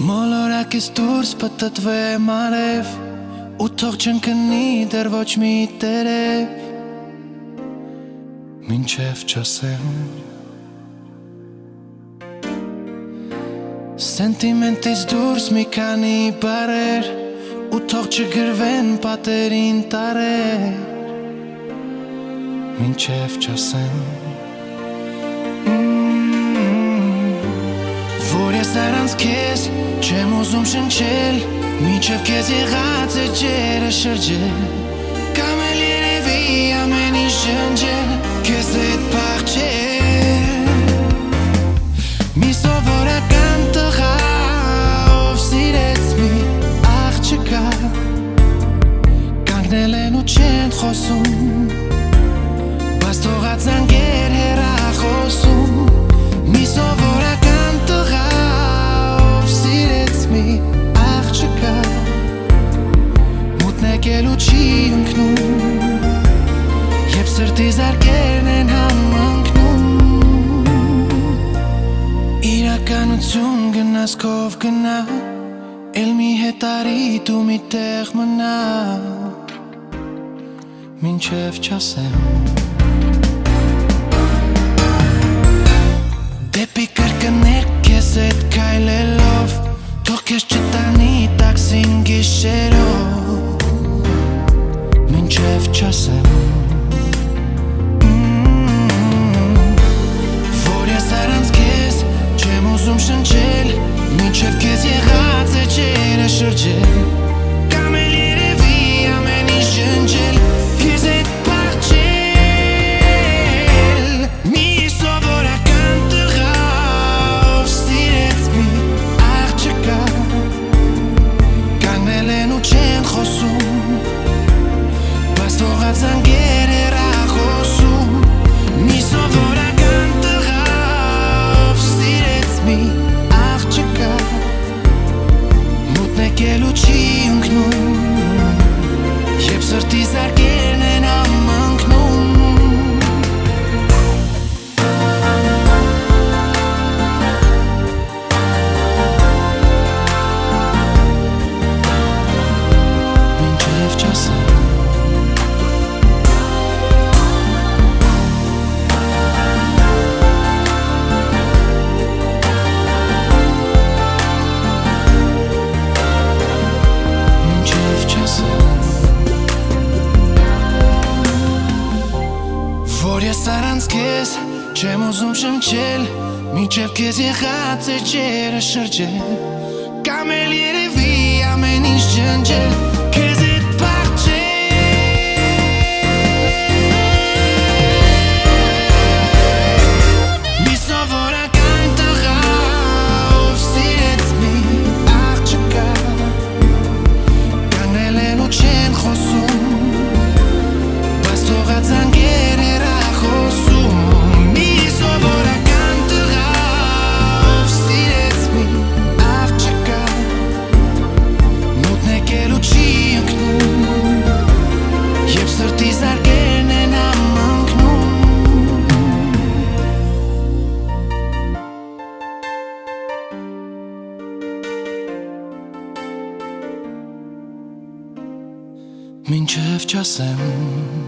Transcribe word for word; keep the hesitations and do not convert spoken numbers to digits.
Մոլորակից դուրս պտտվե մարև ու թող չընկնի դեռ ոչ մի տերև մինչև չասեմ Սենտիմենտից դուրս մի քանի բառեր ու թող չգրվեն պատերին տարեր մինչև չասեմ Որ ես առանց քեզ չեմ ուզում շնչել Մինչև քեզ եղած է ջերը շրջել Կամ էլ երևի ամեն ինչ ջնջել Քեզ հետ փախչել Մի սովորական տղա ով սիրեց մի աղջկա Կանգնել են ու չեն խոսում Բայց թողած զանգեր հեռախոսում Մի սովորական տղա ով սիրեց մի աղջկա Մութն եկել ու չի ընկնում Երբ սրտի զարկերն են համընկնում Իրականություն գնաս քով գնա Էլ մի հետարի դու մի տեղ մնա Մինչև չասեմ Դեպի կրկներ քեզ հետ քայլելով Թող քեզ չտանի տաքսին գիշերով Մինչև չասեմ Որ ես առանց քեզ չեմ ուզում շնչել Մինչև քեզ եղած է ջերը շրջել Կամ էլ երևի ամեն ինչ ջնջել Քեզ հետ Զանգեր հեռախոսում Մի սովորական տղա ով սիրեց մի աղջկա Մութն եկել ու չի ընկնում Երբ սրտի զարկերն են համընկնում Մինչև չասեմ Որ ես առանց քեզ չեմ ուզում շնչել Մինչև քեզ եղած է ջերը շրջել Կամ էլ երևի ամեն ինչ ջնջել Քեզ հետ փախչել Մի սովորական տղա ով սիրեց մի աղջկա Կանգնել են ու չեն խոսում Բայց թողած զանգեր Մի սովորական տղա ով սիրեց մի աղջկա Մութն եկել ու չի ընկնում Երբ սրտի զարկերն են համընկնում Մինչև չասեմ